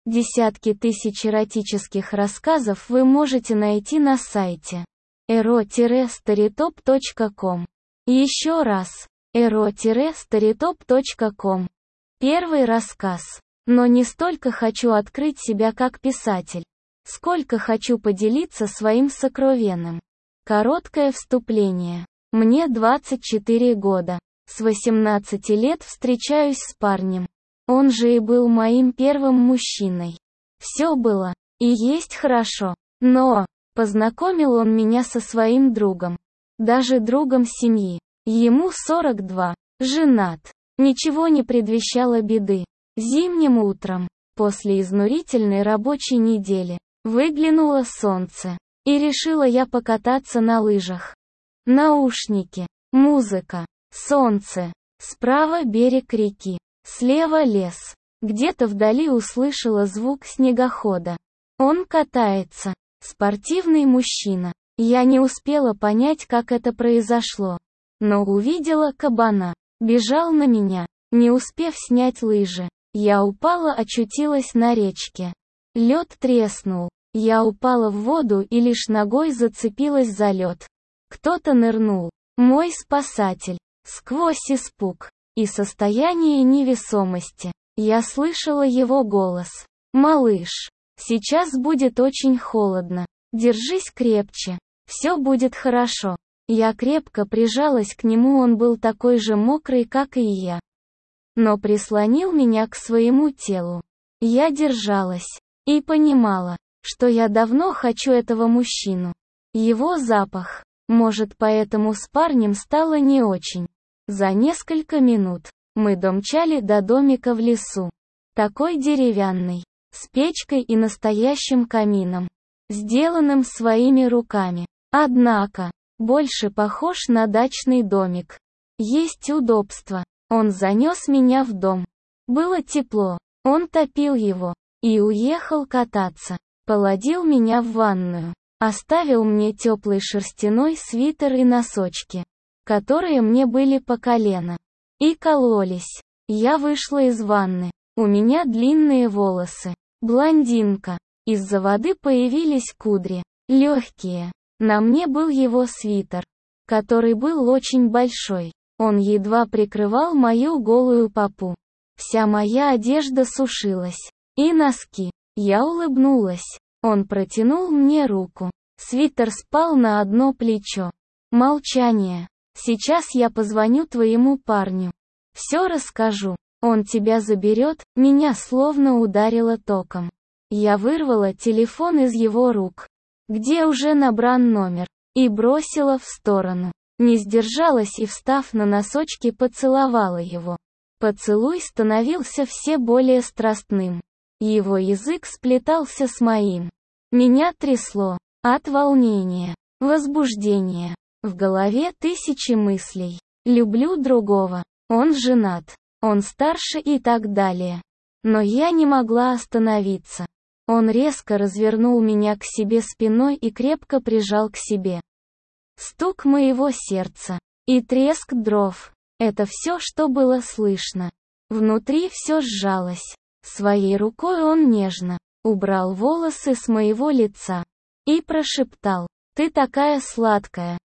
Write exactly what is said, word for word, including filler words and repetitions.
Десятки тысяч эротических рассказов вы можете найти на сайте эро старитоп точка ком. Еще раз, эро старитоп точка ком. Первый рассказ. Но не столько хочу открыть себя как писатель, сколько хочу поделиться своим сокровенным. Короткое вступление. Мне двадцать четыре года. С восемнадцати лет встречаюсь с парнем. Он же и был моим первым мужчиной. Все было и есть хорошо. Но познакомил он меня со своим другом. Даже другом семьи. Ему сорок два. Женат. Ничего не предвещало беды. Зимним утром, после изнурительной рабочей недели, выглянуло солнце. И решила я покататься на лыжах. Наушники, музыка, солнце. Справа берег реки, слева лес. Где-то вдали услышала звук снегохода. Он катается. Спортивный мужчина. Я не успела понять, как это произошло. Но увидела кабана. Бежал на меня, не успев снять лыжи. Я упала, очутилась на речке. Лед треснул. Я упала в воду и лишь ногой зацепилась за лед. Кто-то нырнул. Мой спасатель. Сквозь испуг и состояние невесомости я слышала его голос. «Малыш, сейчас будет очень холодно. Держись крепче. Все будет хорошо». Я крепко прижалась к нему, он был такой же мокрый, как и я. Но прислонил меня к своему телу. Я держалась и понимала, что я давно хочу этого мужчину. Его запах. Может, поэтому с парнем стало не очень. За несколько минут мы домчали до домика в лесу. Такой деревянный, с печкой и настоящим камином, сделанным своими руками. Однако, больше похож на дачный домик. Есть удобства. Он занес меня в дом. Было тепло. Он топил его. И уехал кататься. Положил меня в ванную. Оставил мне теплый шерстяной свитер и носочки, которые мне были по колено. И кололись. Я вышла из ванны. У меня длинные волосы. Блондинка. Из-за воды появились кудри. Легкие. На мне был его свитер, который был очень большой. Он едва прикрывал мою голую попу. Вся моя одежда сушилась. И носки. Я улыбнулась. Он протянул мне руку. Свитер спал на одно плечо. Молчание. Сейчас я позвоню твоему парню. Все расскажу. Он тебя заберет. Меня словно ударило током. Я вырвала телефон из его рук, где уже набран номер, и бросила в сторону. Не сдержалась и, встав на носочки, поцеловала его. Поцелуй становился все более страстным. Его язык сплетался с моим. Меня трясло от волнения, возбуждения. В голове тысячи мыслей. Люблю другого. Он женат. Он старше и так далее. Но я не могла остановиться. Он резко развернул меня к себе спиной и крепко прижал к себе. Стук моего сердца и треск дров. Это все, что было слышно. Внутри все сжалось. Своей рукой он нежно убрал волосы с моего лица и прошептал: «Ты такая сладкая».